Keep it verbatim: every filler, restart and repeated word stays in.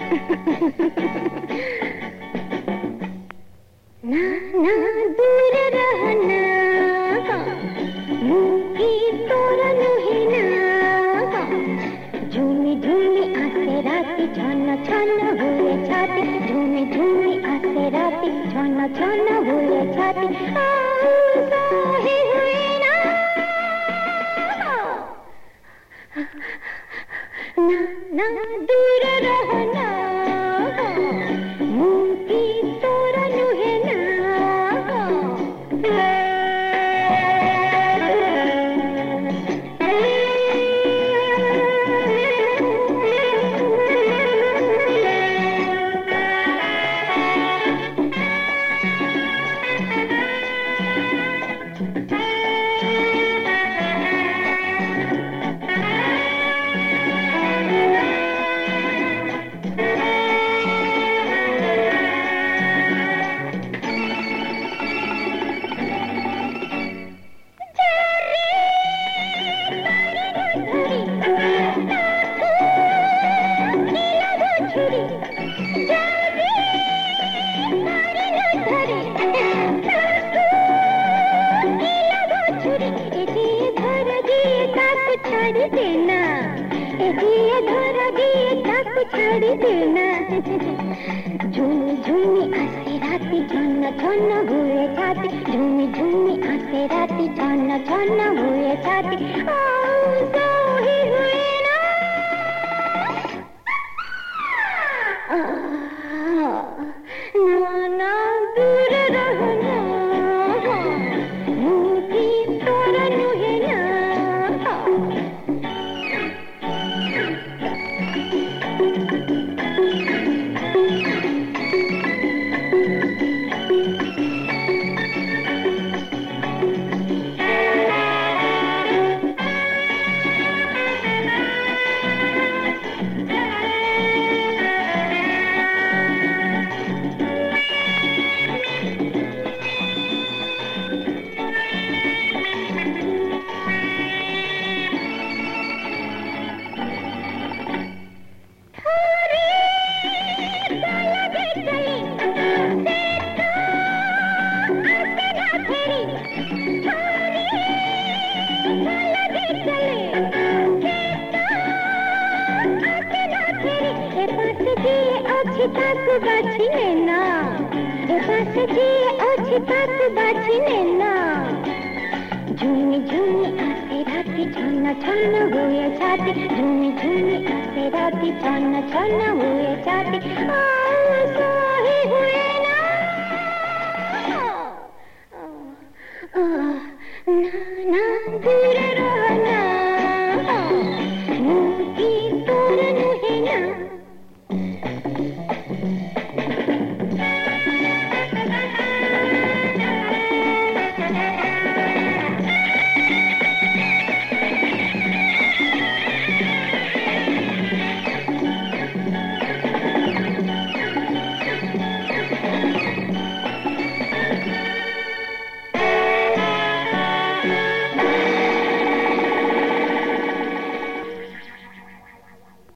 ना ना दूर रहना मुँह की तोरण है ना झूमी झूमी आसे राती छन छन हुए छाती झूमी झूमी आसे राती छन छन हुए छाती सोहे हुए ना ना ना दूर रहना मुँह की तोरण है ना छाड़ी देना झूमी झूमी आसे राती छन छन हुए छाती झूमी झूमी आसे राती छन छन हुए छाती सोही हुए ना ना ना दूर रहना मुँह की तोरण है ना तक बाछी लेना पास जी अच्छी तक बाछी लेना झूमी झूमी आसे राती छन छन हुए छाती झूमी झूमी आसे राती छन छन हुए छाती सोही हुए ना ना ना दूर